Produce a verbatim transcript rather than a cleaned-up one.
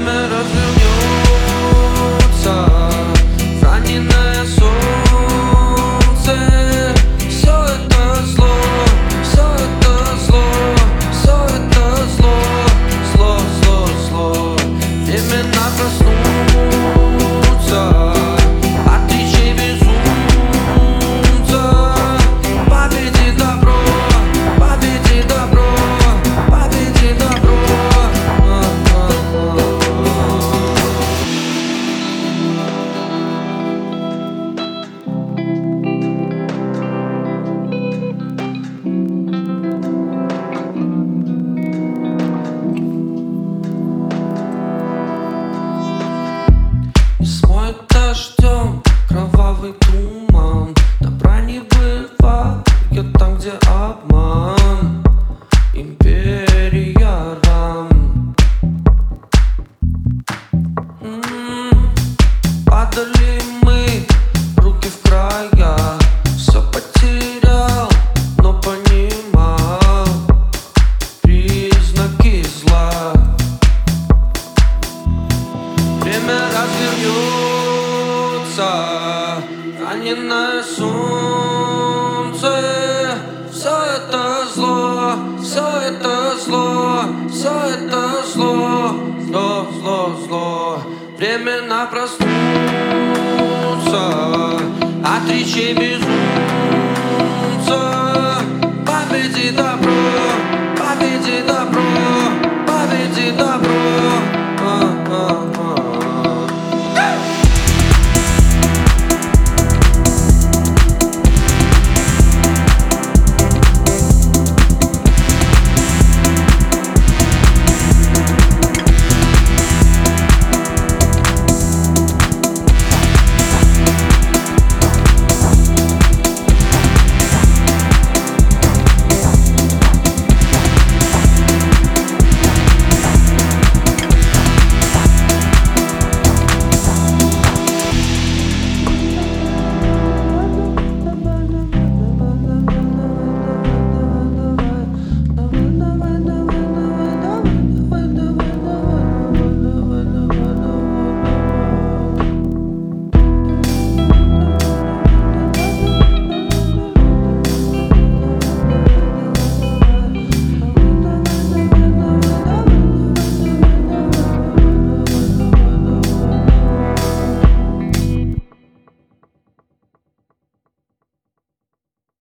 Время развернется, раненое солнце. Все это зло, все это зло, все это зло, зло, зло, зло. Временно проснуться от речей безумца. Победи добро, победи добро, победи добро. И смоет дождем кровавый туман. Добра не бывает там, где обман. Империя ран. М-м-м. Падали мы, руки в края. Все потерял, но понимал признаки зла. Время развернется, раненое солнце. Все это зло, все это зло, все это зло, зло, зло, зло. Временно проснуться от речей безумия.